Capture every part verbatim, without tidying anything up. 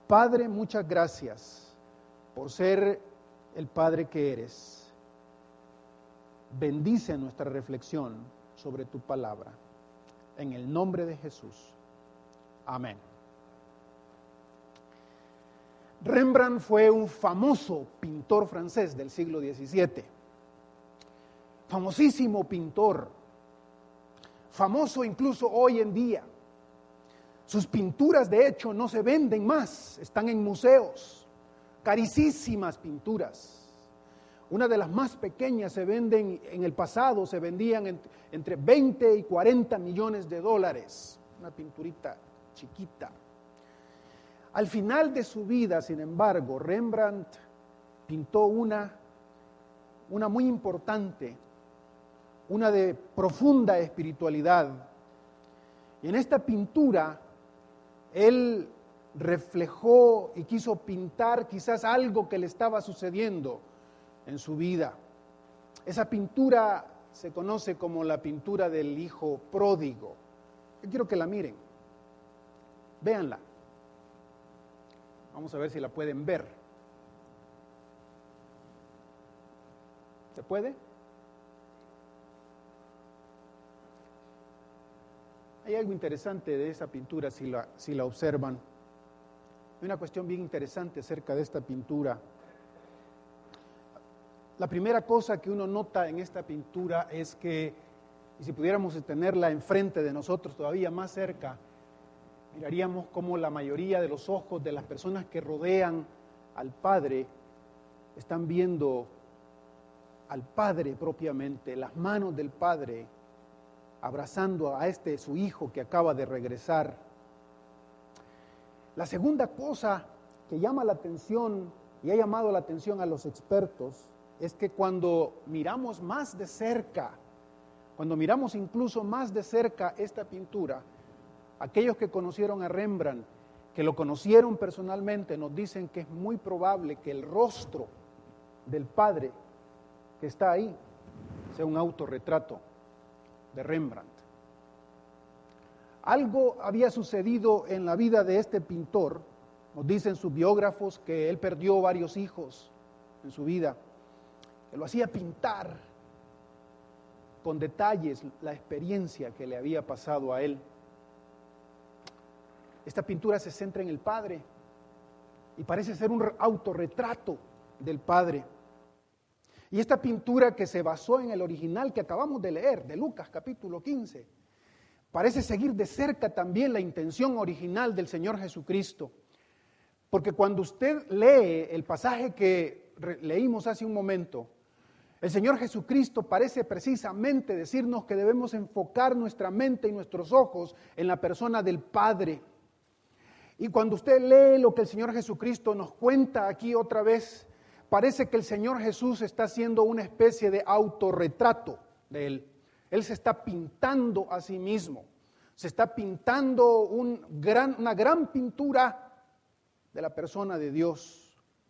Padre, muchas gracias por ser el Padre que eres. Bendice nuestra reflexión sobre tu palabra. En el nombre de Jesús. Amén. Rembrandt fue un famoso pintor francés del siglo diecisiete. Famosísimo pintor. Famoso incluso hoy en día. Sus pinturas, de hecho, no se venden más, están en museos. Carísimas pinturas. Una de las más pequeñas se venden, en el pasado se vendían en, entre veinte y cuarenta millones de dólares. Una pinturita chiquita. Al final de su vida, sin embargo, Rembrandt pintó una, una muy importante, una de profunda espiritualidad. Y en esta pintura, él reflejó y quiso pintar quizás algo que le estaba sucediendo en su vida. Esa pintura se conoce como la pintura del hijo pródigo. Yo quiero que la miren. Véanla. Vamos a ver si la pueden ver. ¿Se puede? Hay algo interesante de esa pintura si la, si la observan. Hay una cuestión bien interesante acerca de esta pintura. La primera cosa que uno nota en esta pintura es que, y si pudiéramos tenerla enfrente de nosotros, todavía más cerca, miraríamos cómo la mayoría de los ojos de las personas que rodean al Padre están viendo al Padre propiamente, las manos del Padre abrazando a este su hijo que acaba de regresar. La segunda cosa que llama la atención y ha llamado la atención a los expertos es que cuando miramos más de cerca, cuando miramos incluso más de cerca esta pintura, aquellos que conocieron a Rembrandt, que lo conocieron personalmente, nos dicen que es muy probable que el rostro del Padre que está ahí sea un autorretrato de Rembrandt. Algo había sucedido en la vida de este pintor. Nos dicen sus biógrafos que él perdió varios hijos en su vida, que lo hacía pintar con detalles la experiencia que le había pasado a él. Esta pintura se centra en el Padre y parece ser un autorretrato del Padre. Y esta pintura, que se basó en el original que acabamos de leer, de Lucas capítulo quince, parece seguir de cerca también la intención original del Señor Jesucristo. Porque cuando usted lee el pasaje que leímos hace un momento, el Señor Jesucristo parece precisamente decirnos que debemos enfocar nuestra mente y nuestros ojos en la persona del Padre. Y cuando usted lee lo que el Señor Jesucristo nos cuenta aquí otra vez, parece que el Señor Jesús está haciendo una especie de autorretrato de Él. Él se está pintando a sí mismo. Se está pintando un gran, una gran pintura de la persona de Dios.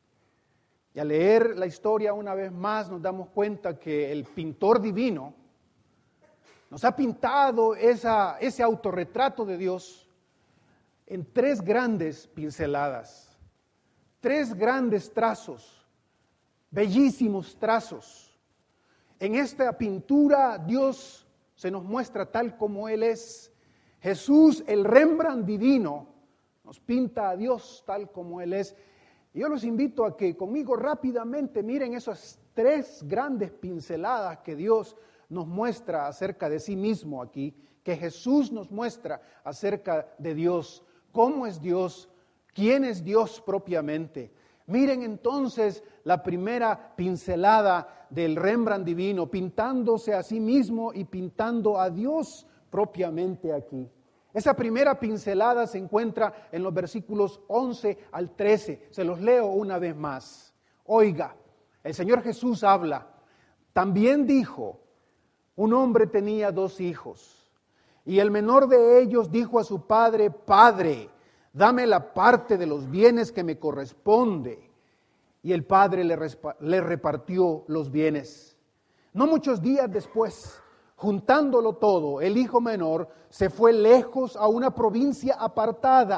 Y al leer la historia una vez más nos damos cuenta que el pintor divino nos ha pintado esa, ese autorretrato de Dios en tres grandes pinceladas, tres grandes trazos, bellísimos trazos. En esta pintura Dios se nos muestra tal como Él es. Jesús, el Rembrandt divino, nos pinta a Dios tal como Él es. Y yo los invito a que conmigo rápidamente miren esas tres grandes pinceladas que Dios nos muestra acerca de sí mismo aquí, que Jesús nos muestra acerca de Dios. ¿Cómo es Dios? ¿Quién es Dios propiamente? Miren entonces la primera pincelada del Rembrandt divino, pintándose a sí mismo y pintando a Dios propiamente aquí. Esa primera pincelada se encuentra en los versículos once al trece. Se los leo una vez más. Oiga, el Señor Jesús habla. También dijo, un hombre tenía dos hijos, y el menor de ellos dijo a su padre, Padre, dame la parte de los bienes que me corresponde. Y el padre le, respa- le repartió los bienes. No muchos días después, juntándolo todo, el hijo menor se fue lejos a una provincia apartada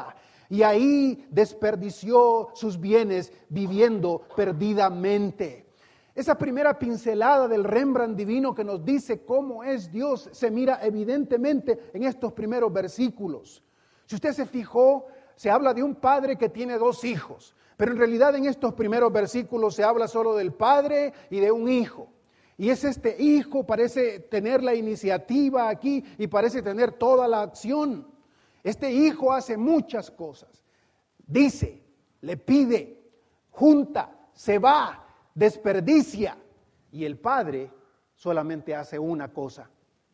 y ahí desperdició sus bienes viviendo perdidamente. Esa primera pincelada del Rembrandt divino que nos dice cómo es Dios se mira evidentemente en estos primeros versículos. Si usted se fijó, se habla de un padre que tiene dos hijos, pero en realidad en estos primeros versículos se habla solo del padre y de un hijo. Y es este hijo, parece tener la iniciativa aquí y parece tener toda la acción. Este hijo hace muchas cosas. Dice, le pide, junta, se va, desperdicia. Y el padre solamente hace una cosa.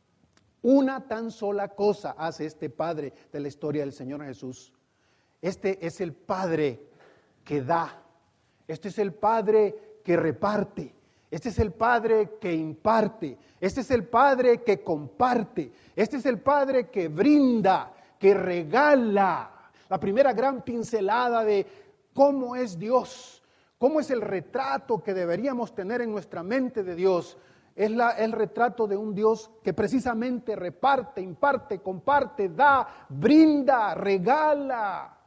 Una tan sola cosa hace este padre de la historia del Señor Jesús. Este es el padre que da. Este es el padre que reparte. Este es el padre que imparte. Este es el padre que comparte. Este es el padre que brinda, que regala. La primera gran pincelada de cómo es Dios, cómo es el retrato que deberíamos tener en nuestra mente de Dios. Es la, el retrato de un Dios que precisamente reparte, imparte, comparte, da, brinda, regala.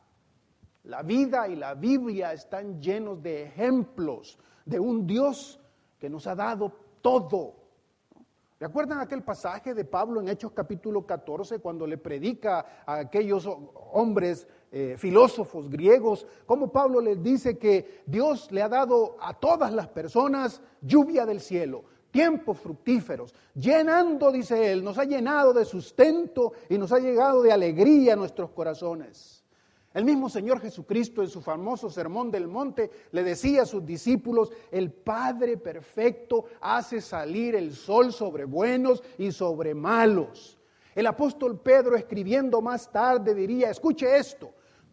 La vida y la Biblia están llenos de ejemplos de un Dios que nos ha dado todo. ¿Recuerdan aquel pasaje de Pablo en Hechos capítulo catorce cuando le predica a aquellos hombres eh, filósofos griegos? Cómo Pablo les dice que Dios le ha dado a todas las personas lluvia del cielo, tiempos fructíferos, llenando, dice él, nos ha llenado de sustento y nos ha llegado de alegría a nuestros corazones. El mismo Señor Jesucristo en su famoso Sermón del Monte le decía a sus discípulos, el Padre perfecto hace salir el sol sobre buenos y sobre malos. El apóstol Pedro, escribiendo más tarde, diría, escuche esto,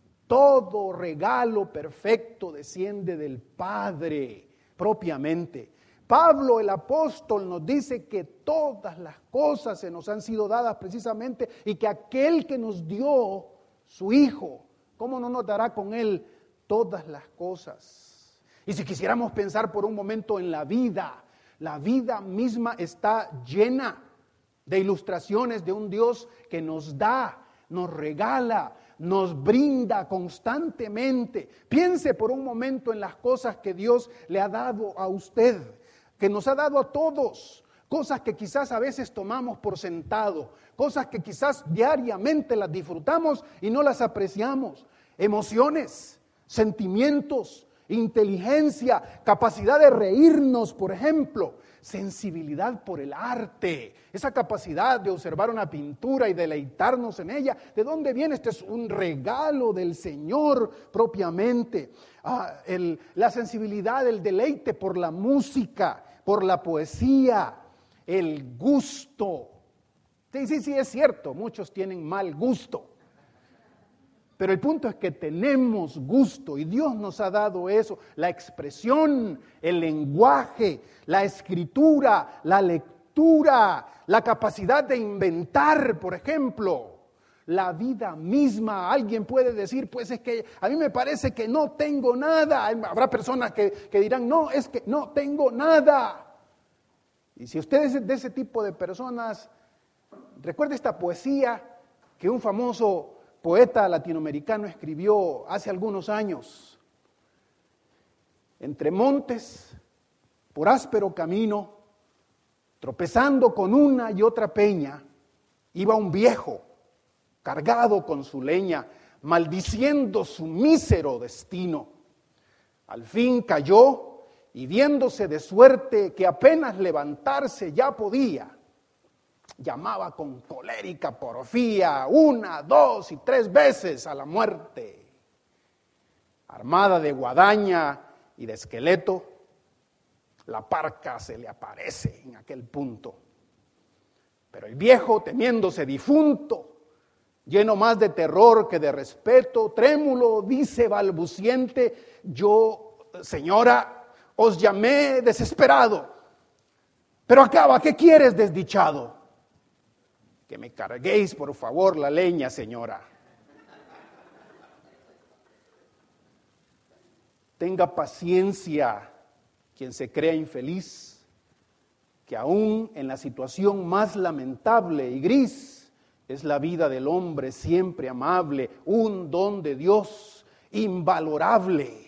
todo regalo perfecto desciende del Padre propiamente. Pablo el apóstol nos dice que todas las cosas se nos han sido dadas precisamente y que aquel que nos dio su Hijo, ¿cómo no nos dará con Él todas las cosas? Y si quisiéramos pensar por un momento en la vida, la vida misma está llena de ilustraciones de un Dios que nos da, nos regala, nos brinda constantemente. Piense por un momento en las cosas que Dios le ha dado a usted, que nos ha dado a todos. Cosas que quizás a veces tomamos por sentado, cosas que quizás diariamente las disfrutamos y no las apreciamos. Emociones, sentimientos, inteligencia, capacidad de reírnos, por ejemplo, sensibilidad por el arte, esa capacidad de observar una pintura y deleitarnos en ella. ¿De dónde viene? Este es un regalo del Señor propiamente. Ah, el, la sensibilidad, el deleite por la música, por la poesía, el gusto. Sí, sí, sí, es cierto, muchos tienen mal gusto. Pero el punto es que tenemos gusto y Dios nos ha dado eso, la expresión, el lenguaje, la escritura, la lectura, la capacidad de inventar, por ejemplo, la vida misma. Alguien puede decir, pues es que a mí me parece que no tengo nada. Habrá personas que, que dirán, no, es que no tengo nada. Y si usted es de ese tipo de personas, recuerde esta poesía que un famoso poeta latinoamericano escribió hace algunos años. Entre montes, por áspero camino, tropezando con una y otra peña, iba un viejo, cargado con su leña, maldiciendo su mísero destino. Al fin cayó, y viéndose de suerte que apenas levantarse ya podía, llamaba con colérica porfía una, dos y tres veces a la muerte. Armada de guadaña y de esqueleto, la parca se le aparece en aquel punto. Pero el viejo, temiéndose difunto, lleno más de terror que de respeto, trémulo, dice balbuciente, yo, señora, os llamé desesperado, pero acaba, ¿qué quieres, desdichado? Que me carguéis, por favor, la leña, señora. Tenga paciencia quien se crea infeliz, que aún en la situación más lamentable y gris Es la vida del hombre siempre amable, un don de Dios invalorable.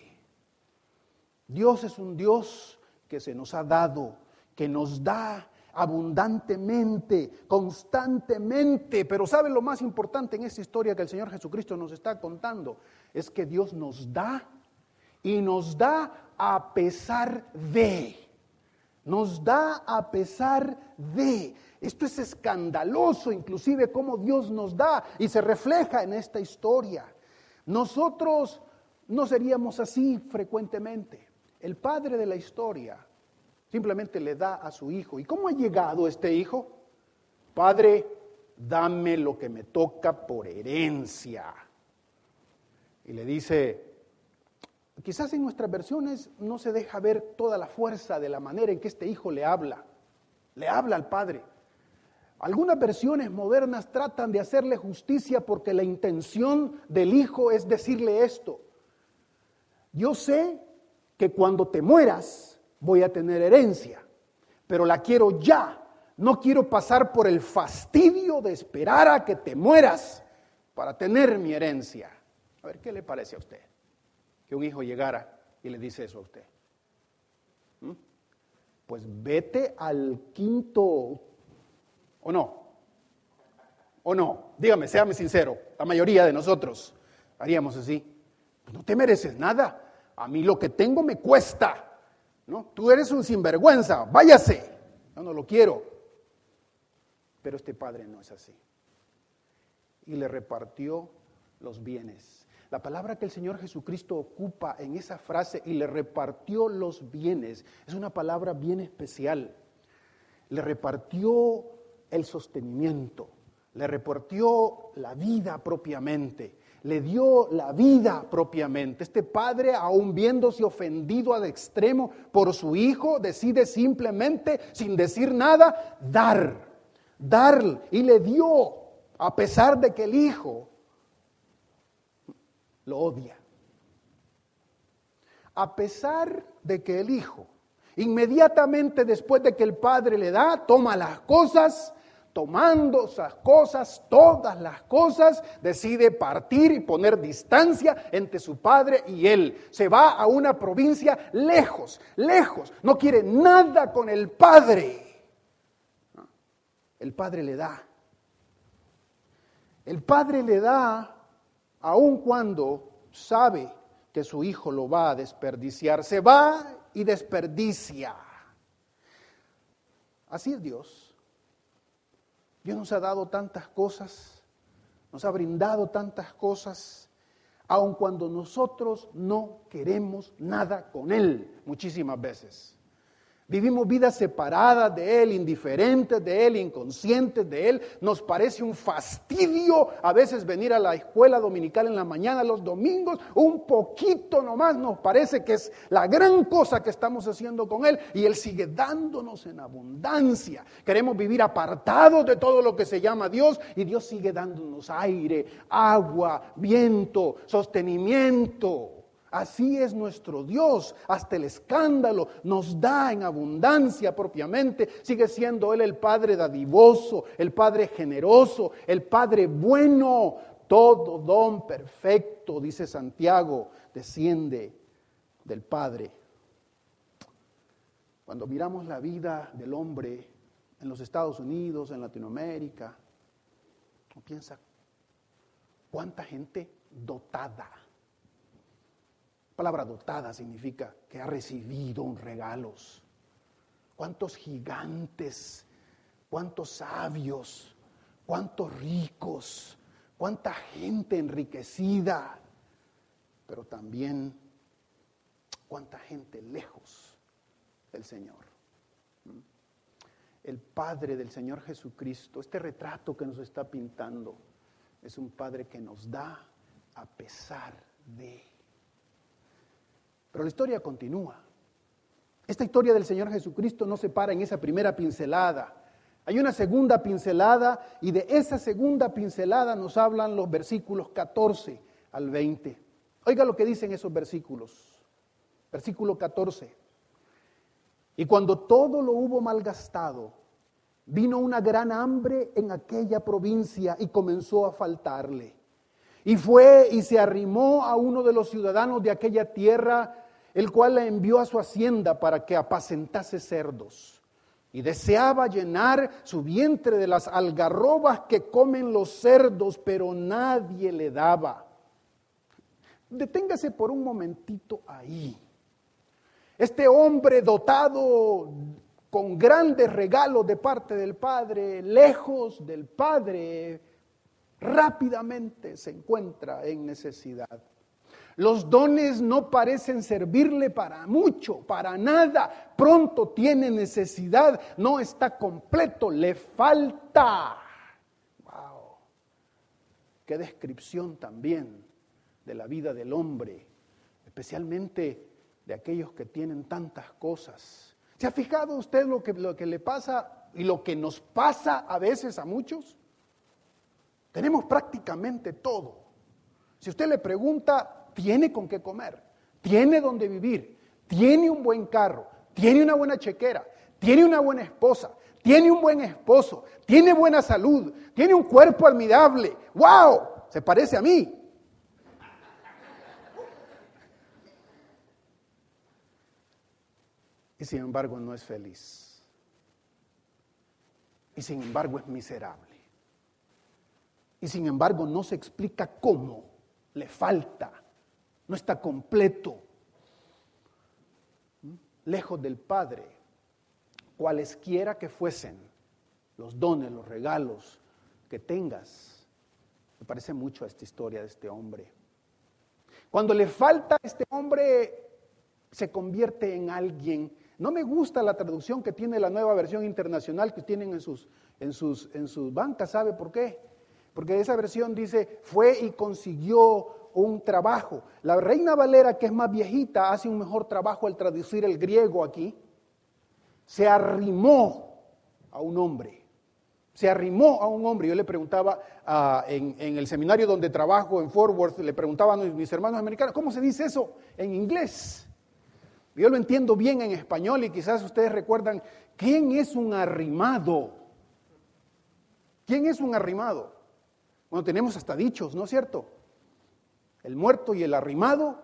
Dios es un Dios que se nos ha dado, que nos da abundantemente, constantemente. Pero ¿saben lo más importante en esta historia que el Señor Jesucristo nos está contando? Es que Dios nos da y nos da a pesar de. Nos da a pesar de. Esto es escandaloso, inclusive cómo Dios nos da y se refleja en esta historia. Nosotros no seríamos así frecuentemente. El padre de la historia simplemente le da a su hijo. ¿Y cómo ha llegado este hijo? Padre, dame lo que me toca por herencia. Y le dice, quizás en nuestras versiones no se deja ver toda la fuerza de la manera en que este hijo le habla. Le habla al padre. Algunas versiones modernas tratan de hacerle justicia porque la intención del hijo es decirle esto. Yo sé que cuando te mueras voy a tener herencia, pero la quiero ya. No quiero pasar por el fastidio de esperar a que te mueras para tener mi herencia. A ver, ¿qué le parece a usted? Que un hijo llegara y le dice eso a usted. ¿Mm? Pues vete al quinto, ¿o no? ¿O no? Dígame, séame sincero, la mayoría de nosotros haríamos así. Pues no te mereces nada. A mí lo que tengo me cuesta, ¿no? Tú eres un sinvergüenza, váyase. Yo no lo quiero. Pero este padre no es así. Y le repartió los bienes. La palabra que el Señor Jesucristo ocupa en esa frase, y le repartió los bienes, es una palabra bien especial. Le repartió el sostenimiento, le repartió la vida propiamente. Le dio la vida propiamente. Este padre, aún viéndose ofendido al extremo por su hijo, decide simplemente, sin decir nada, dar, dar. Y le dio, a pesar de que el hijo lo odia. A pesar de que el hijo, inmediatamente después de que el padre le da, toma las cosas, tomando esas cosas, todas las cosas, decide partir y poner distancia entre su padre y él. Se va a una provincia lejos, lejos. No quiere nada con el padre. El padre le da. El padre le da aun cuando sabe que su hijo lo va a desperdiciar. Se va y desperdicia. Así es Dios. Dios nos ha dado tantas cosas, nos ha brindado tantas cosas, aun cuando nosotros no queremos nada con Él, muchísimas veces. Vivimos vidas separadas de Él, indiferentes de Él, inconscientes de Él. Nos parece un fastidio a veces venir a la escuela dominical en la mañana, los domingos, un poquito nomás nos parece que es la gran cosa que estamos haciendo con Él. Y Él sigue dándonos en abundancia. Queremos vivir apartados de todo lo que se llama Dios y Dios sigue dándonos aire, agua, viento, sostenimiento. Así es nuestro Dios, hasta el escándalo nos da en abundancia propiamente. Sigue siendo Él el Padre dadivoso, el Padre generoso, el Padre bueno. Todo don perfecto, dice Santiago, desciende del Padre. Cuando miramos la vida del hombre en los Estados Unidos, en Latinoamérica, uno piensa, ¿cuánta gente dotada? La palabra dotada significa que ha recibido un regalos. Cuántos gigantes, cuántos sabios, cuántos ricos, cuánta gente enriquecida, pero también cuánta gente lejos del Señor. El Padre del Señor Jesucristo, este retrato que nos está pintando, es un Padre que nos da a pesar de. Pero la historia continúa. Esta historia del Señor Jesucristo no se para en esa primera pincelada. Hay una segunda pincelada y de esa segunda pincelada nos hablan los versículos catorce al veinte. Oiga lo que dicen esos versículos. Versículo catorce. Y cuando todo lo hubo malgastado, vino una gran hambre en aquella provincia y comenzó a faltarle. Y fue y se arrimó a uno de los ciudadanos de aquella tierra, el cual la envió a su hacienda para que apacentase cerdos. Y deseaba llenar su vientre de las algarrobas que comen los cerdos, pero nadie le daba. Deténgase por un momentito ahí. Este hombre dotado con grandes regalos de parte del Padre, lejos del Padre, rápidamente se encuentra en necesidad. Los dones no parecen servirle para mucho, para nada. Pronto tiene necesidad, no está completo, le falta. Wow. Qué descripción también de la vida del hombre, especialmente de aquellos que tienen tantas cosas. ¿Se ha fijado usted lo que, lo que le pasa y lo que nos pasa a veces a muchos? Tenemos prácticamente todo. Si usted le pregunta, tiene con qué comer, tiene donde vivir, tiene un buen carro, tiene una buena chequera, tiene una buena esposa, tiene un buen esposo, tiene buena salud, tiene un cuerpo admirable. ¡Wow! Se parece a mí. Y sin embargo no es feliz. Y sin embargo es miserable. Y sin embargo no se explica cómo, le falta, no está completo. Lejos del Padre, cualesquiera que fuesen los dones, los regalos que tengas. Me parece mucho a esta historia de este hombre. Cuando le falta a este hombre, se convierte en alguien. No me gusta la traducción que tiene la Nueva Versión Internacional que tienen en sus, en sus, en sus bancas. ¿Sabe por qué? Porque esa versión dice, fue y consiguió un trabajo. La Reina Valera, que es más viejita, hace un mejor trabajo al traducir el griego aquí. Se arrimó a un hombre. Se arrimó a un hombre. Yo le preguntaba uh, en, en el seminario donde trabajo en Fort Worth, le preguntaban a mis hermanos americanos, ¿cómo se dice eso en inglés? Yo lo entiendo bien en español y quizás ustedes recuerdan, ¿quién es un arrimado? ¿Quién es un arrimado? Bueno, tenemos hasta dichos, ¿no es cierto? El muerto y el arrimado.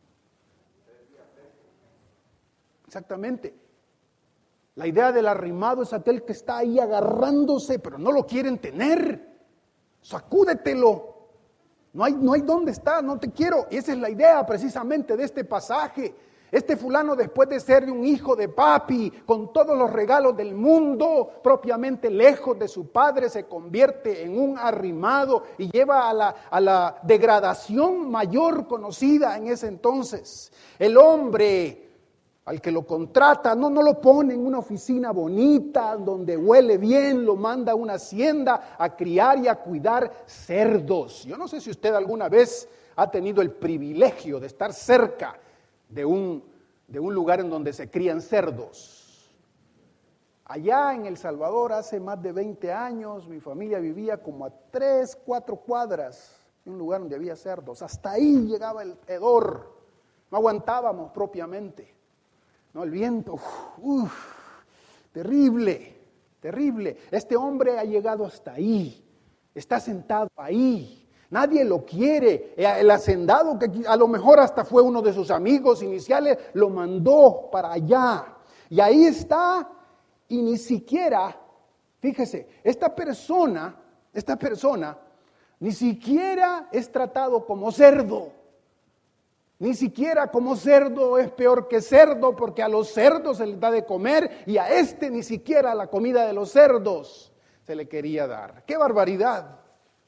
Exactamente. La idea del arrimado es aquel que está ahí agarrándose, pero no lo quieren tener. Sacúdetelo. No hay, no hay dónde está, no te quiero. Esa es la idea precisamente de este pasaje. Este fulano, después de ser un hijo de papi, con todos los regalos del mundo, propiamente lejos de su padre, se convierte en un arrimado y lleva a la, a la degradación mayor conocida en ese entonces. El hombre al que lo contrata, no, no lo pone en una oficina bonita, donde huele bien, lo manda a una hacienda a criar y a cuidar cerdos. Yo no sé si usted alguna vez ha tenido el privilegio de estar cerca de un, de un lugar en donde se crían cerdos. Allá en El Salvador hace más de veinte años mi familia vivía como a tres, cuatro cuadras de un lugar donde había cerdos. Hasta ahí llegaba el hedor, no aguantábamos propiamente. No, el viento, uf, uf, terrible, terrible. Este hombre ha llegado hasta ahí, está sentado ahí. Nadie lo quiere. El hacendado, que a lo mejor hasta fue uno de sus amigos iniciales, lo mandó para allá. Y ahí está, y ni siquiera, fíjese, esta persona, esta persona, ni siquiera es tratado como cerdo. Ni siquiera como cerdo es peor que cerdo, porque a los cerdos se les da de comer, y a este ni siquiera la comida de los cerdos se le quería dar. ¡Qué barbaridad!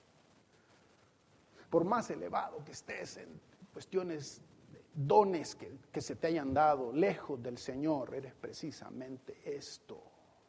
Por más elevado que estés en cuestiones de dones que, que se te hayan dado, lejos del Señor, eres precisamente esto.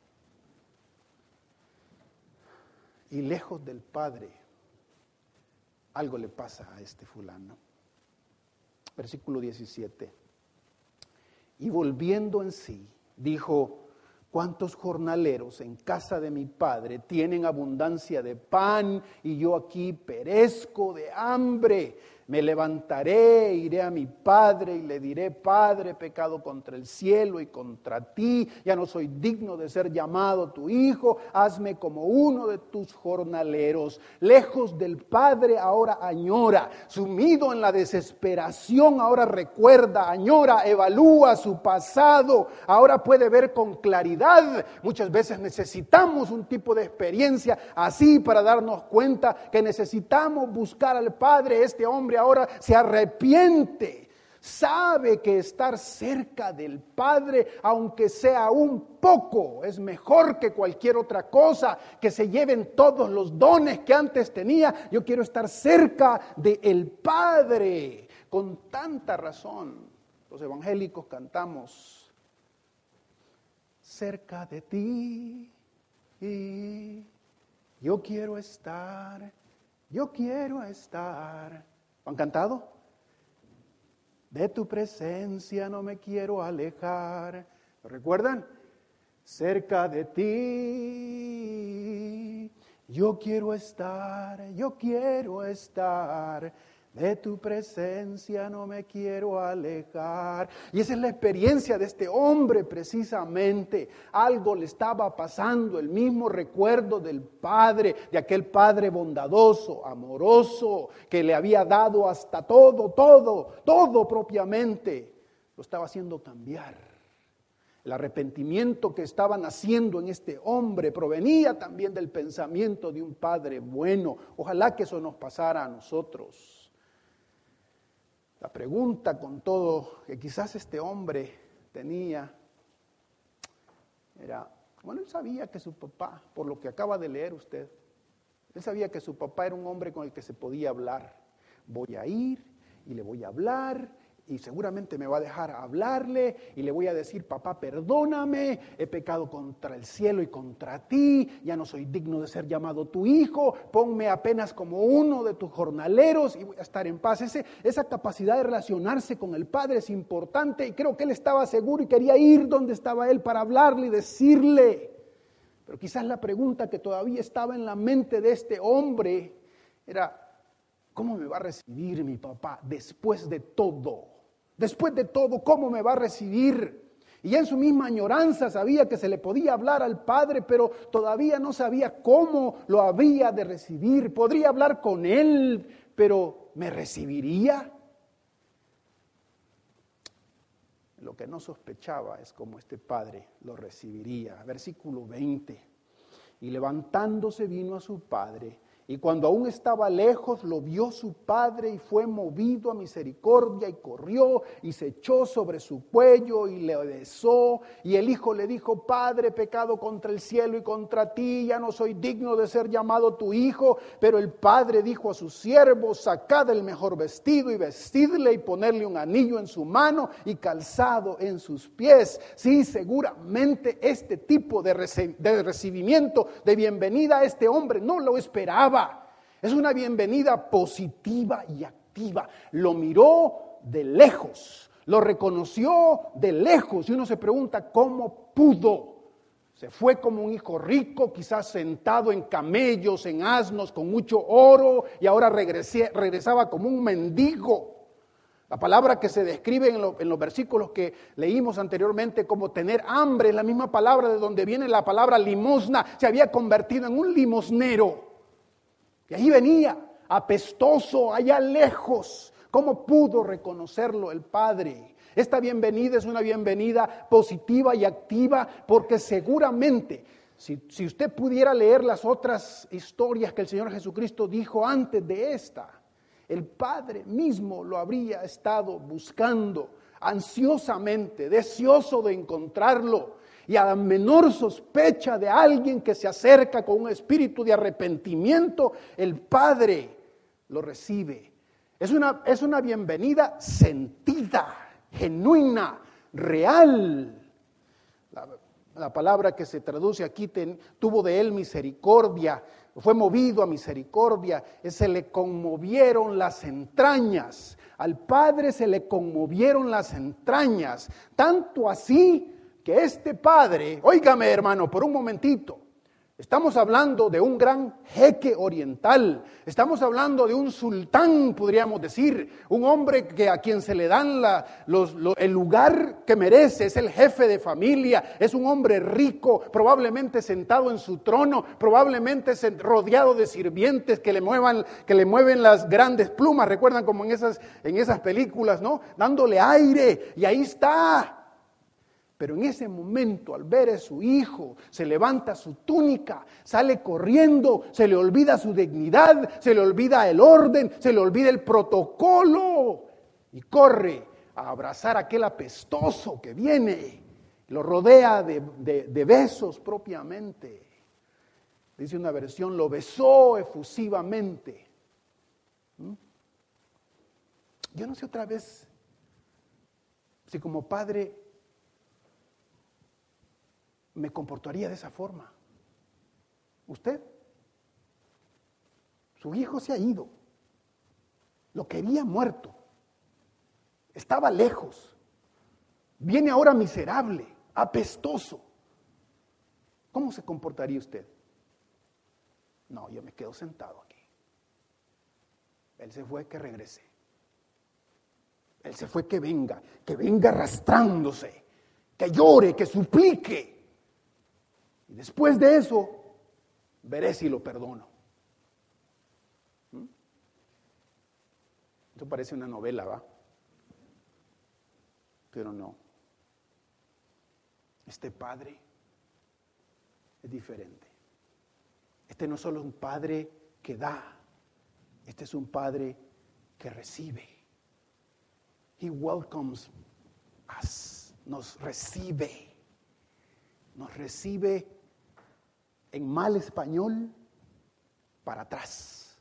Y lejos del Padre, algo le pasa a este fulano. Versículo diecisiete. Y volviendo en sí, dijo, ¿cuántos jornaleros en casa de mi padre tienen abundancia de pan y yo aquí perezco de hambre? Me levantaré, iré a mi padre y le diré: Padre, he pecado contra el cielo y contra ti, ya no soy digno de ser llamado tu hijo, hazme como uno de tus jornaleros. Lejos del Padre ahora añora, sumido en la desesperación ahora recuerda, añora, evalúa su pasado, ahora puede ver con claridad. Muchas veces necesitamos un tipo de experiencia así para darnos cuenta que necesitamos buscar al Padre. Este hombre ahora se arrepiente, sabe que estar cerca del Padre, aunque sea un poco, es mejor que cualquier otra cosa, que se lleven todos los dones que antes tenía. Yo quiero estar cerca del Padre. Con tanta razón, los evangélicos cantamos: cerca de ti, y yo quiero estar, yo quiero estar. ¿Han cantado? De tu presencia no me quiero alejar. ¿Lo recuerdan? Cerca de ti, yo quiero estar, yo quiero estar. De tu presencia no me quiero alejar. Y esa es la experiencia de este hombre precisamente. Algo le estaba pasando, el mismo recuerdo del Padre, de aquel Padre bondadoso, amoroso, que le había dado hasta todo, todo, todo propiamente. Lo estaba haciendo cambiar. El arrepentimiento que estaban haciendo en este hombre provenía también del pensamiento de un Padre bueno. Ojalá que eso nos pasara a nosotros. La pregunta con todo que quizás este hombre tenía era, bueno, él sabía que su papá, por lo que acaba de leer usted, él sabía que su papá era un hombre con el que se podía hablar. Voy a ir y le voy a hablar y seguramente me va a dejar hablarle y le voy a decir: papá, perdóname, he pecado contra el cielo y contra ti, ya no soy digno de ser llamado tu hijo, ponme apenas como uno de tus jornaleros y voy a estar en paz. Ese, esa capacidad de relacionarse con el Padre es importante, y creo que él estaba seguro y quería ir donde estaba él para hablarle y decirle. Pero quizás la pregunta que todavía estaba en la mente de este hombre era: ¿cómo me va a recibir mi papá después de todo? Después de todo, ¿cómo me va a recibir? Y ya en su misma añoranza sabía que se le podía hablar al Padre, pero todavía no sabía cómo lo había de recibir. Podría hablar con él, pero ¿me recibiría? Lo que no sospechaba es cómo este Padre lo recibiría. Versículo veinte. Y levantándose vino a su padre, y cuando aún estaba lejos lo vio su padre, y fue movido a misericordia, y corrió y se echó sobre su cuello y le besó. Y el hijo le dijo: Padre, he pecado contra el cielo y contra ti, ya no soy digno de ser llamado tu hijo. Pero el padre dijo a sus siervos: sacad el mejor vestido y vestidle, y ponerle un anillo en su mano y calzado en sus pies. Sí, seguramente este tipo de, reci- de recibimiento, de bienvenida a este hombre no lo esperaba. Es una bienvenida positiva y activa. Lo miró de lejos, lo reconoció de lejos, y uno se pregunta cómo pudo. Se fue como un hijo rico, quizás sentado en camellos, en asnos, con mucho oro, y ahora regresé, regresaba como un mendigo. La palabra que se describe en, lo, en los versículos que leímos anteriormente como tener hambre es la misma palabra de donde viene la palabra limosna. Se había convertido en un limosnero. Y ahí venía, apestoso, allá lejos. ¿Cómo pudo reconocerlo el Padre? Esta bienvenida es una bienvenida positiva y activa, porque seguramente, si, si usted pudiera leer las otras historias que el Señor Jesucristo dijo antes de esta, el Padre mismo lo habría estado buscando ansiosamente, deseoso de encontrarlo. Y a la menor sospecha de alguien que se acerca con un espíritu de arrepentimiento, el Padre lo recibe. Es una, es una bienvenida sentida, genuina, real. La, la palabra que se traduce aquí, ten, tuvo de él misericordia, fue movido a misericordia, se le conmovieron las entrañas. Al Padre se le conmovieron las entrañas, tanto así que este padre, óigame hermano, por un momentito, Estamos hablando de un gran jeque oriental. Estamos hablando de un sultán, podríamos decir. Un hombre que a quien se le dan la, los, lo, el lugar que merece. Es el jefe de familia. Es un hombre rico, probablemente sentado en su trono. Probablemente rodeado de sirvientes que le, muevan, que le mueven las grandes plumas. ¿Recuerdan como en esas, en esas películas, no? Dándole aire. Y ahí está. Pero en ese momento, al ver a su hijo, se levanta su túnica, sale corriendo, se le olvida su dignidad, se le olvida el orden, se le olvida el protocolo y corre a abrazar a aquel apestoso que viene, lo rodea de, de, de besos propiamente. Dice una versión, lo besó efusivamente. ¿Mm? Yo no sé otra vez si como padre me comportaría de esa forma. ¿Usted? Su hijo se ha ido. Lo quería muerto. Estaba lejos. Viene ahora miserable, apestoso. ¿Cómo se comportaría usted? No, yo me quedo sentado aquí. Él se fue, que regrese. Él se fue, que venga, que venga arrastrándose, que llore, que suplique. Y después de eso, veré si lo perdono. ¿Mm? Esto parece una novela, ¿va? Pero no. Este padre es diferente. Este no solo es un padre que da, este es un padre que recibe. He welcomes us, nos recibe, nos recibe en mal español, para atrás,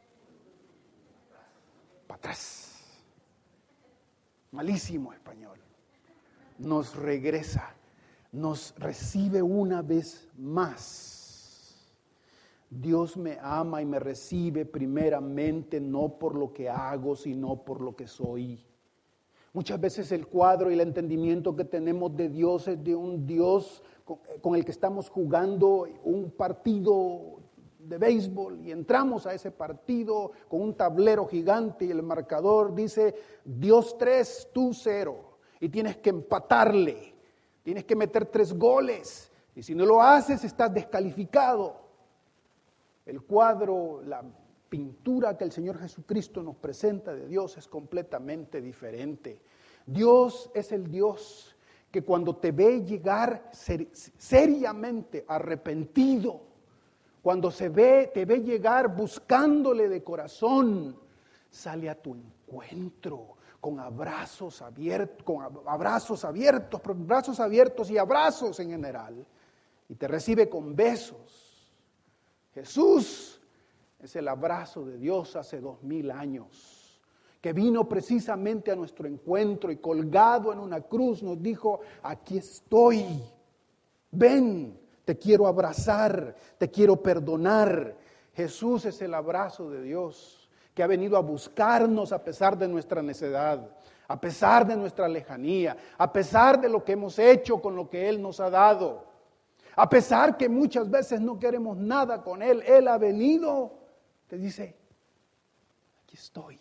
para atrás, malísimo español, nos regresa, nos recibe una vez más. Dios me ama y me recibe primeramente no por lo que hago, sino por lo que soy. Muchas veces el cuadro y el entendimiento que tenemos de Dios es de un Dios con el que estamos jugando un partido de béisbol y entramos a ese partido con un tablero gigante y el marcador dice Dios tres, tú cero, y tienes que empatarle, tienes que meter tres goles y si no lo haces estás descalificado. El cuadro, la pintura que el Señor Jesucristo nos presenta de Dios es completamente diferente. Dios es el Dios que cuando te ve llegar ser, seriamente arrepentido, cuando se ve, te ve llegar buscándole de corazón, sale a tu encuentro con abrazos abiertos, con abrazos abiertos, brazos abiertos y abrazos en general, y te recibe con besos. Jesús es el abrazo de Dios hace dos mil años. Que vino precisamente a nuestro encuentro y colgado en una cruz nos dijo, aquí estoy, ven, te quiero abrazar, te quiero perdonar. Jesús es el abrazo de Dios que ha venido a buscarnos a pesar de nuestra necedad, a pesar de nuestra lejanía, a pesar de lo que hemos hecho con lo que Él nos ha dado, a pesar que muchas veces no queremos nada con Él. Él ha venido, te dice, aquí estoy.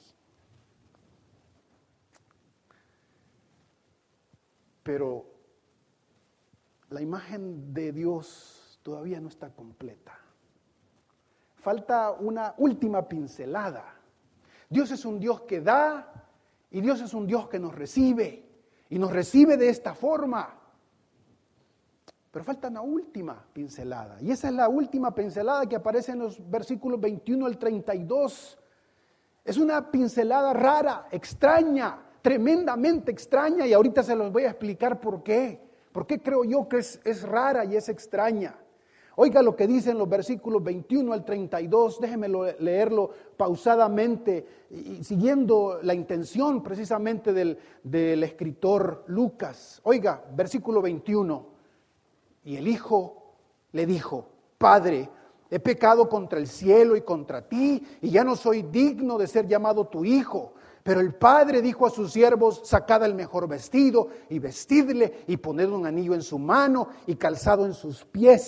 Pero la imagen de Dios todavía no está completa. Falta una última pincelada. Dios es un Dios que da y Dios es un Dios que nos recibe. Y nos recibe de esta forma. Pero falta una última pincelada. Y esa es la última pincelada que aparece en los versículos veintiuno al treinta y dos. Es una pincelada rara, extraña, tremendamente extraña, y ahorita se los voy a explicar por qué. ¿Por qué creo yo que es, es rara y es extraña? Oiga lo que dicen los versículos veintiuno al treinta y dos, déjenme leerlo pausadamente, y siguiendo la intención precisamente del, del escritor Lucas. Oiga, versículo veintiuno, y el hijo le dijo, Padre, he pecado contra el cielo y contra ti, y ya no soy digno de ser llamado tu hijo. Pero el padre dijo a sus siervos, sacad el mejor vestido y vestidle y poned un anillo en su mano y calzado en sus pies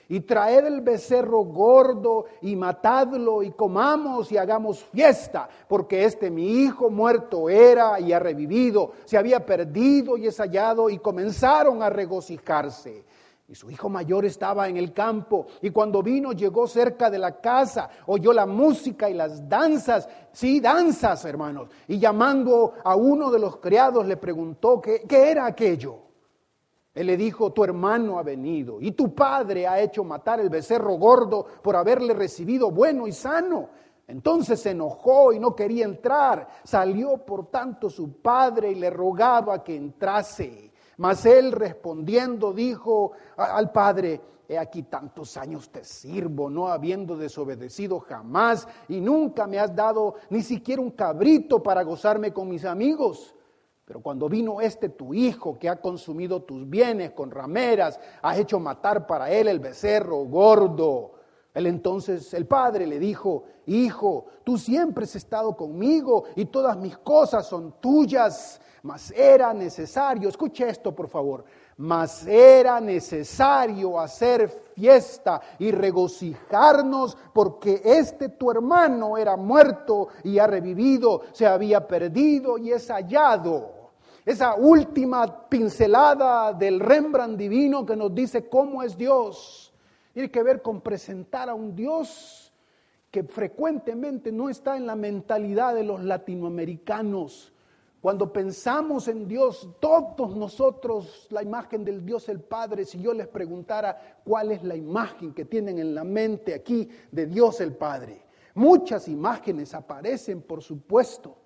y traed el becerro gordo y matadlo y comamos y hagamos fiesta, porque este mi hijo muerto era y ha revivido, se había perdido y es hallado, y comenzaron a regocijarse. Y su hijo mayor estaba en el campo, y cuando vino llegó cerca de la casa, oyó la música y las danzas, sí, danzas, hermanos, y llamando a uno de los criados le preguntó qué, qué era aquello. Él le dijo: tu hermano ha venido, y tu padre ha hecho matar el becerro gordo por haberle recibido bueno y sano. Entonces se enojó y no quería entrar. Salió por tanto su padre y le rogaba que entrase. Mas él respondiendo dijo al padre: he aquí tantos años te sirvo, no habiendo desobedecido jamás, y nunca me has dado ni siquiera un cabrito para gozarme con mis amigos. Pero cuando vino este tu hijo, que ha consumido tus bienes con rameras, has hecho matar para él el becerro gordo. Él entonces, el padre le dijo: hijo, tú siempre has estado conmigo y todas mis cosas son tuyas. Mas era necesario, escuche esto por favor, mas era necesario hacer fiesta y regocijarnos, porque este tu hermano era muerto y ha revivido, se había perdido y es hallado. Esa última pincelada del Rembrandt divino que nos dice cómo es Dios, tiene que ver con presentar a un Dios que frecuentemente no está en la mentalidad de los latinoamericanos. Cuando pensamos en Dios, todos nosotros, la imagen del Dios el Padre, si yo les preguntara cuál es la imagen que tienen en la mente aquí de Dios el Padre, muchas imágenes aparecen, por supuesto.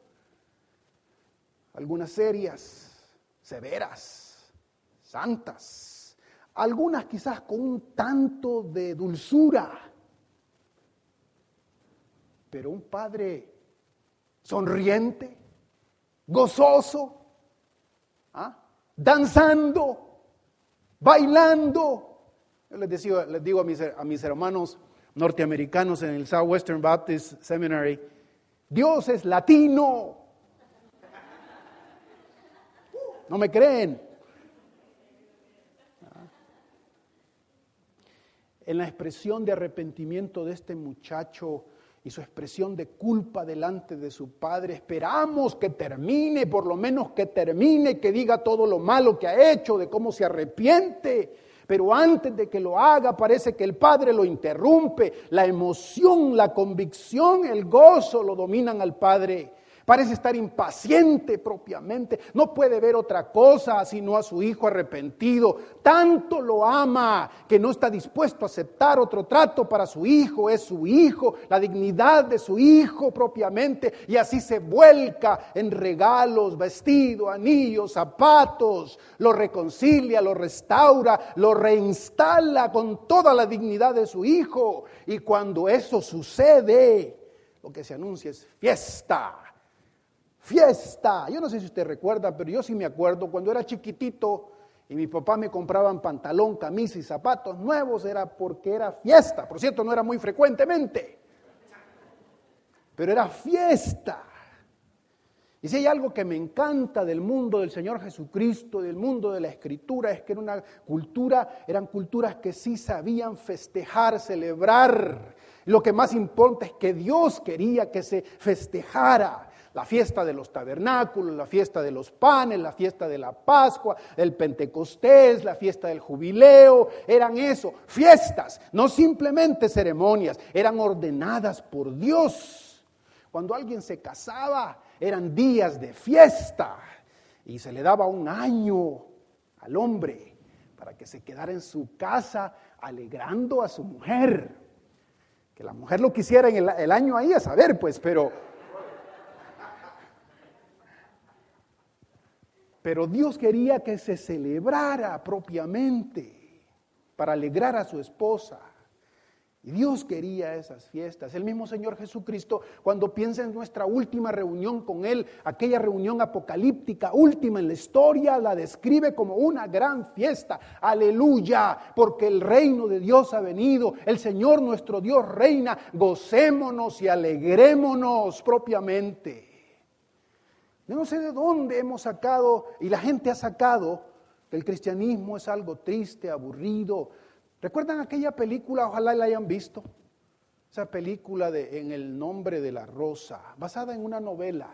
Algunas serias, severas, santas, algunas quizás con un tanto de dulzura, pero un Padre sonriente, gozoso, ¿ah? danzando, bailando. Yo les, decía, les digo a mis, a mis hermanos norteamericanos en el Southwestern Baptist Seminary: Dios es latino. ¿No me creen? En la expresión de arrepentimiento de este muchacho y su expresión de culpa delante de su padre, esperamos que termine, por lo menos que termine, que diga todo lo malo que ha hecho, de cómo se arrepiente. Pero antes de que lo haga, parece que el padre lo interrumpe. La emoción, la convicción, el gozo lo dominan al padre. Parece estar impaciente propiamente, no puede ver otra cosa sino a su hijo arrepentido. Tanto lo ama que no está dispuesto a aceptar otro trato para su hijo. Es su hijo, la dignidad de su hijo propiamente, y así se vuelca en regalos, vestido, anillos, zapatos. Lo reconcilia, lo restaura, lo reinstala con toda la dignidad de su hijo. Y cuando eso sucede, lo que se anuncia es fiesta. Fiesta. Yo no sé si usted recuerda, pero yo sí me acuerdo cuando era chiquitito y mi papá me compraban pantalón, camisa y zapatos nuevos, era porque era fiesta. Por cierto, no era muy frecuentemente, pero era fiesta. Y si hay algo que me encanta del mundo del Señor Jesucristo, del mundo de la Escritura, es que era una cultura, eran culturas que sí sabían festejar, celebrar. Lo que más importa es que Dios quería que se festejara. La fiesta de los tabernáculos, la fiesta de los panes, la fiesta de la Pascua, el Pentecostés, la fiesta del jubileo, eran eso, fiestas, no simplemente ceremonias, eran ordenadas por Dios. Cuando alguien se casaba, eran días de fiesta y se le daba un año al hombre para que se quedara en su casa alegrando a su mujer. Que la mujer lo quisiera en el, el año ahí, a saber, pues, pero... Pero Dios quería que se celebrara propiamente para alegrar a su esposa. Y Dios quería esas fiestas. El mismo Señor Jesucristo, cuando piensa en nuestra última reunión con Él, aquella reunión apocalíptica, última en la historia, la describe como una gran fiesta. Aleluya, porque el reino de Dios ha venido. El Señor nuestro Dios reina. Gocémonos y alegrémonos propiamente. Yo no sé de dónde hemos sacado, y la gente ha sacado, que el cristianismo es algo triste, aburrido, ¿Recuerdan aquella película? Ojalá la hayan visto. Esa película de En el nombre de la rosa, basada en una novela.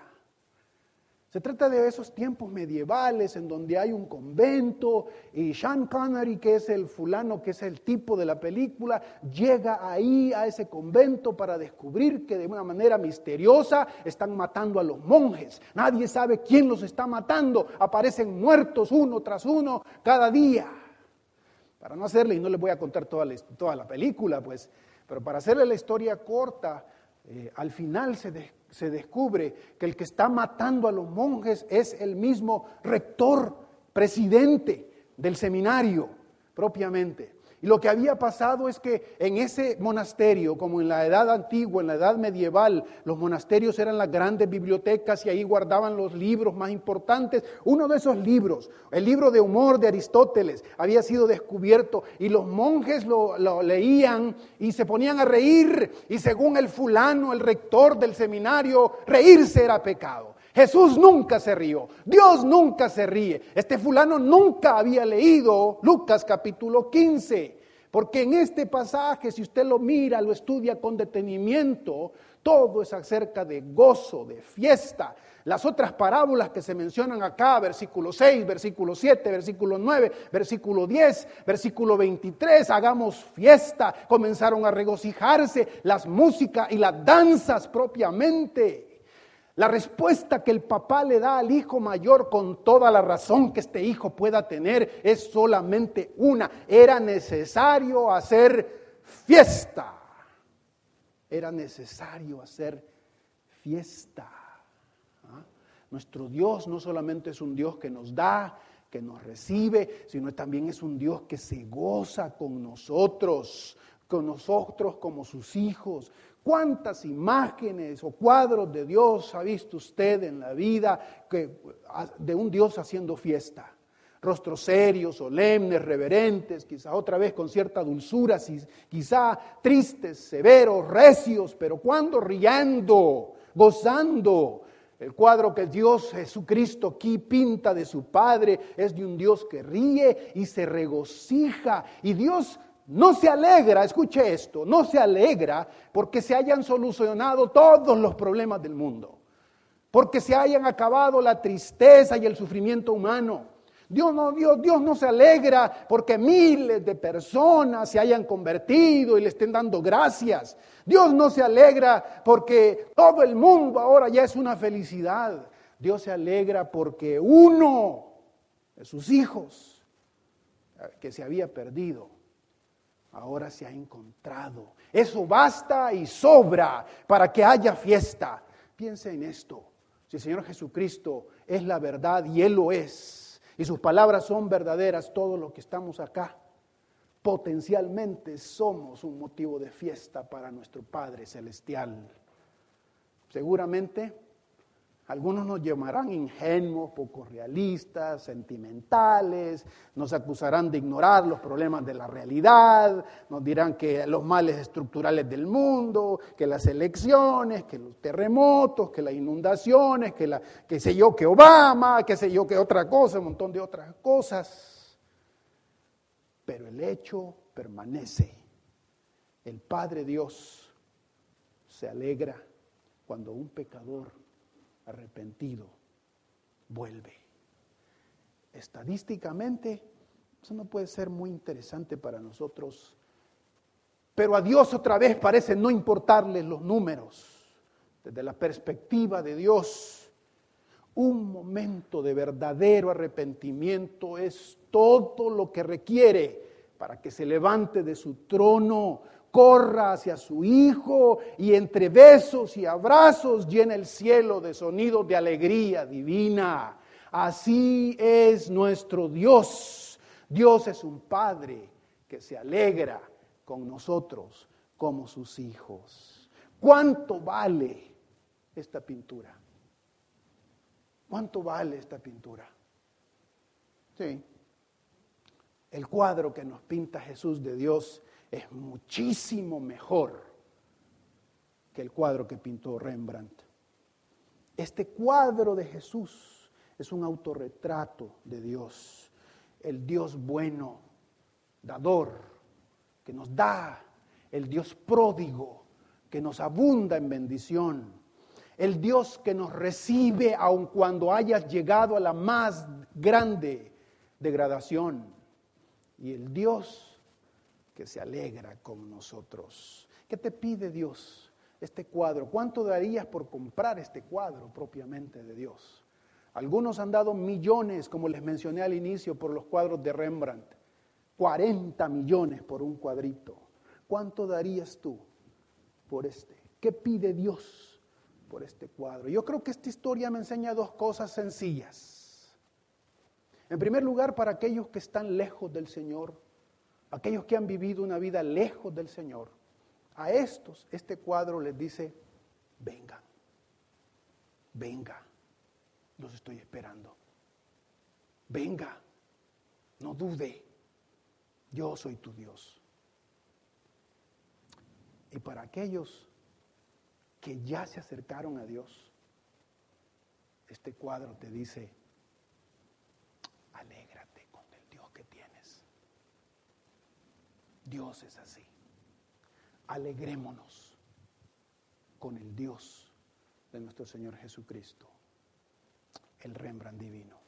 Se trata de esos tiempos medievales en donde hay un convento y Sean Connery, que es el fulano, que es el tipo de la película, llega ahí a ese convento para descubrir que de una manera misteriosa están matando a los monjes. Nadie sabe quién los está matando. Aparecen muertos uno tras uno cada día. Para no hacerle, y no les voy a contar toda la, toda la película, pues, pero para hacerle la historia corta, eh, al final se descubre se descubre que el que está matando a los monjes es el mismo rector, presidente del seminario propiamente. Y lo que había pasado es que en ese monasterio, como en la edad antigua, en la edad medieval, los monasterios eran las grandes bibliotecas y ahí guardaban los libros más importantes. Uno de esos libros, el libro de humor de Aristóteles, había sido descubierto y los monjes lo, lo leían y se ponían a reír. Y según el fulano, el rector del seminario, reírse era pecado. Jesús nunca se rió, Dios nunca se ríe. Este fulano nunca había leído Lucas capítulo quince, porque en este pasaje, si usted lo mira, lo estudia con detenimiento, todo es acerca de gozo, de fiesta. Las otras parábolas que se mencionan acá, versículo seis, versículo siete, versículo nueve, versículo diez, versículo veintitrés, hagamos fiesta, comenzaron a regocijarse, las músicas y las danzas propiamente. La respuesta que el papá le da al hijo mayor, con toda la razón que este hijo pueda tener, es solamente una: era necesario hacer fiesta. Era necesario hacer fiesta. ¿Ah? Nuestro Dios no solamente es un Dios que nos da, que nos recibe, sino también es un Dios que se goza con nosotros, con nosotros como sus hijos. ¿Cuántas imágenes o cuadros de Dios ha visto usted en la vida que, de un Dios haciendo fiesta? Rostros serios, solemnes, reverentes, quizá otra vez con cierta dulzura, quizá tristes, severos, recios, pero cuando riendo, gozando. El cuadro que Dios Jesucristo aquí pinta de su Padre es de un Dios que ríe y se regocija. Y Dios no se alegra, escuche esto, no se alegra porque se hayan solucionado todos los problemas del mundo, porque se hayan acabado la tristeza y el sufrimiento humano. Dios no, Dios, Dios no se alegra porque miles de personas se hayan convertido y le estén dando gracias. Dios no se alegra porque todo el mundo ahora ya es una felicidad. Dios se alegra porque uno de sus hijos que se había perdido ahora se ha encontrado. Eso basta y sobra para que haya fiesta. Piense en esto. Si el Señor Jesucristo es la verdad y Él lo es, y sus palabras son verdaderas, todos los que estamos acá, potencialmente somos un motivo de fiesta para nuestro Padre Celestial. Seguramente algunos nos llamarán ingenuos, poco realistas, sentimentales, nos acusarán de ignorar los problemas de la realidad, nos dirán que los males estructurales del mundo, que las elecciones, que los terremotos, que las inundaciones, que la, que sé yo, que Obama, que sé yo, que otra cosa, un montón de otras cosas. Pero el hecho permanece. El Padre Dios se alegra cuando un pecador arrepentido vuelve. Estadísticamente, eso no puede ser muy interesante para nosotros, pero a Dios otra vez parece no importarle los números. Desde la perspectiva de Dios, un momento de verdadero arrepentimiento es todo lo que requiere para que se levante de su trono, corra hacia su Hijo y entre besos y abrazos llena el cielo de sonidos de alegría divina. Así es nuestro Dios. Dios es un Padre que se alegra con nosotros como sus hijos. ¿Cuánto vale esta pintura? ¿Cuánto vale esta pintura? Sí. El cuadro que nos pinta Jesús de Dios es muchísimo mejor que el cuadro que pintó Rembrandt. Este cuadro de Jesús es un autorretrato de Dios, el Dios bueno, dador, que nos da, el Dios pródigo, que nos abunda en bendición, el Dios que nos recibe aun cuando hayas llegado a la más grande degradación, y el Dios que se alegra con nosotros. ¿Qué te pide Dios? Este cuadro, ¿cuánto darías por comprar este cuadro propiamente de Dios? Algunos han dado millones, como les mencioné al inicio, por los cuadros de Rembrandt. cuarenta millones por un cuadrito. ¿Cuánto darías tú por este? ¿Qué pide Dios por este cuadro? Yo creo que esta historia me enseña dos cosas sencillas. En primer lugar, para aquellos que están lejos del Señor, aquellos que han vivido una vida lejos del Señor, a estos este cuadro les dice, vengan, venga, los estoy esperando. Venga, no dude, yo soy tu Dios. Y para aquellos que ya se acercaron a Dios, este cuadro te dice, alégrate con el Dios que tienes. Dios es así. Alegrémonos con el Dios de nuestro Señor Jesucristo, el Rembrandt divino.